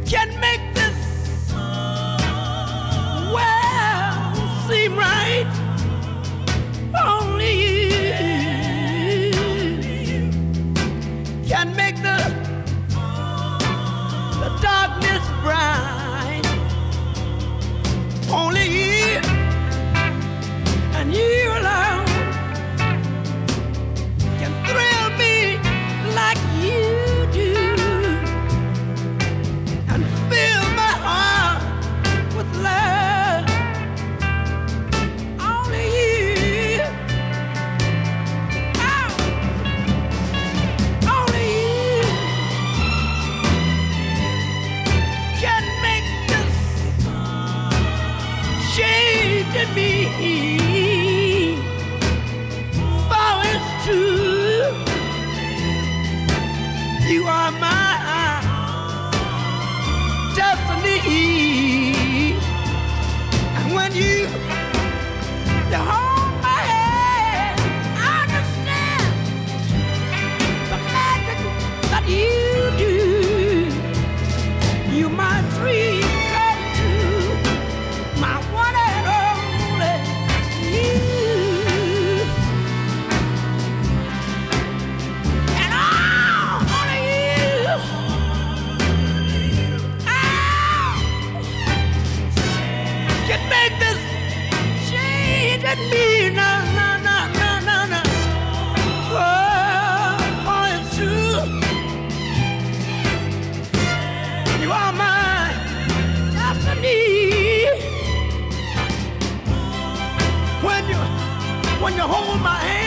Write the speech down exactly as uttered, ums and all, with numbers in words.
can make this world seem right. Only you can make the the darkness bright. Only you and you alone can thrill me like you do and fill my heart with love. Only you, oh, only you can make this change in me. For it's true, you are my destiny. And when you, you hold my hand, I understand the magic that you do. You my dream come true, my one and only you. And oh, only you, oh, can make this change in me. No, no, no, no, no, no. Oh, oh, it's true. You are my destiny. When you, when you hold my hand.